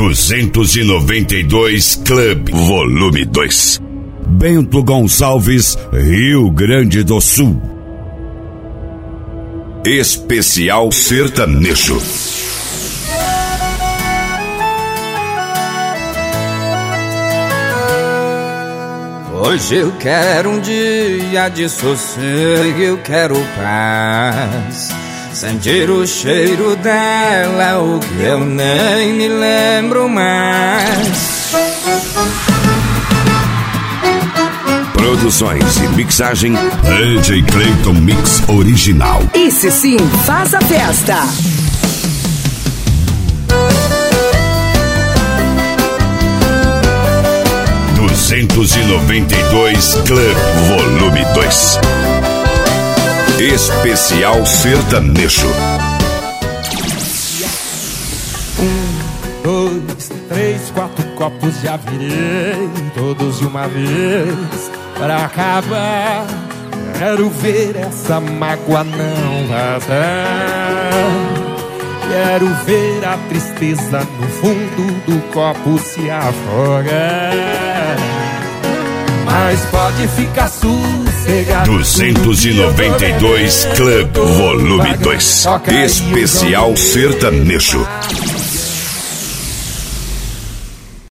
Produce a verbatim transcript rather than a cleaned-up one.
duzentos e noventa e dois Club, volume dois. Bento Gonçalves, Rio Grande do Sul. Especial sertanejo. Hoje eu quero um dia de sossego, eu quero paz. Sentir o cheiro dela, o que eu nem me lembro mais. Produções e mixagem D J Clayton Mix Original. Esse sim faz a festa. duzentos e noventa e dois Club, volume dois. Especial sertanejo. Um, dois, três, quatro copos já virei, todos de uma vez, pra acabar. Quero ver essa mágoa não vazar. Quero ver a tristeza no fundo do copo se afogar. Mas pode ficar sossegado. duzentos e noventa e dois Club, volume dois. Especial sertanejo.